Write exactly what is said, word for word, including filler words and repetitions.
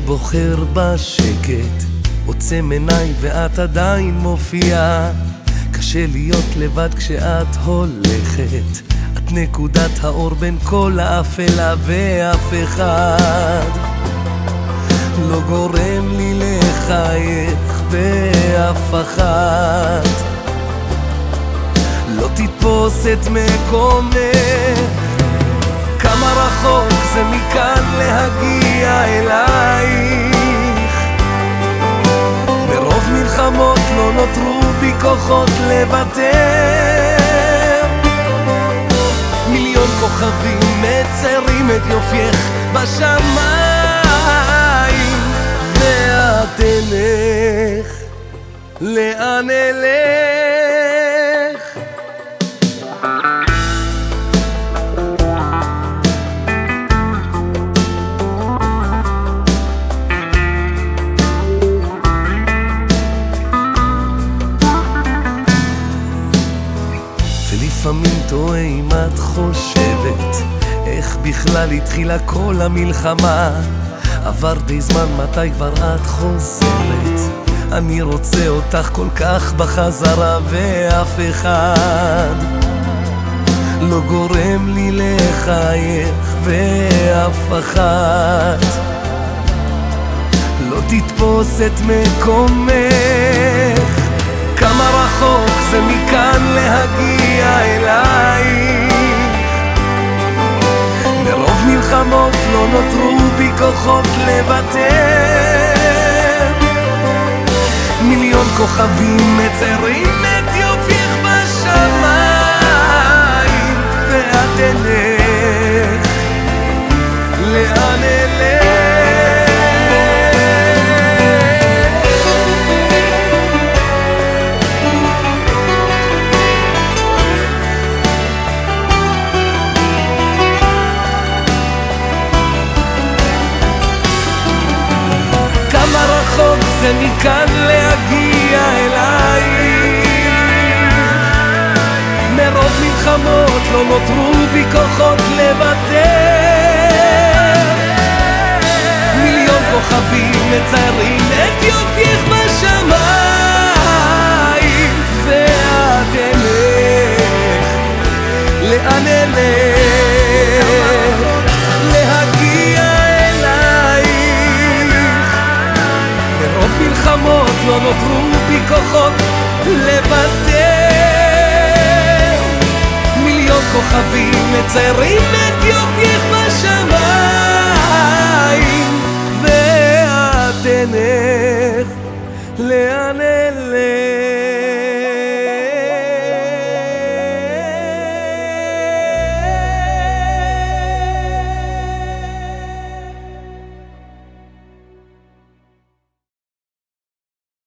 בוחר בשקט, עוצם עיניי ואת עדיין מופיעה. קשה להיות לבד כשאת הולכת, את נקודת האור בין כל האפלה, ואף אחד לא גורם לי לחייך, ואף אחת לא תתפוס את מקומך. כמה רחוק זה מכאן להגיע אלייך, ברוב מלחמות לא נותרו בי כוחות לוותר. מיליון כוכבים מצרים את יופייך בשמיים, ואת אלך, לאן אלך? לפעמים תוהה אם את חושבת איך בכלל התחילה כל המלחמה. עבר די זמן, מתי כבר את חוזרת? אני רוצה אותך כל כך בחזרה, ואף אחד לא גורם לי לחייך, ואף אחת לא תתפוס את מקומך. כמה רחוק זה מכאן להגיע אלייך, מרוב מלחמות לא נותרו בי כוחות לוותר. מיליון כוכבים מצרים את יופייך בשמיים, ואת אלך, לאן אלך? רחוק זה מכאן להגיע אלייך, מרוב מלחמות לא נותרו בי כוחות לוותר. מיליון כוכבים מציירים את יופייך בשמיים, ואת אלך, לאן אלך? להגיע מלחמות לא נותרו בי כוחות לוותר. מיליון כוכבים מציירים את יופייך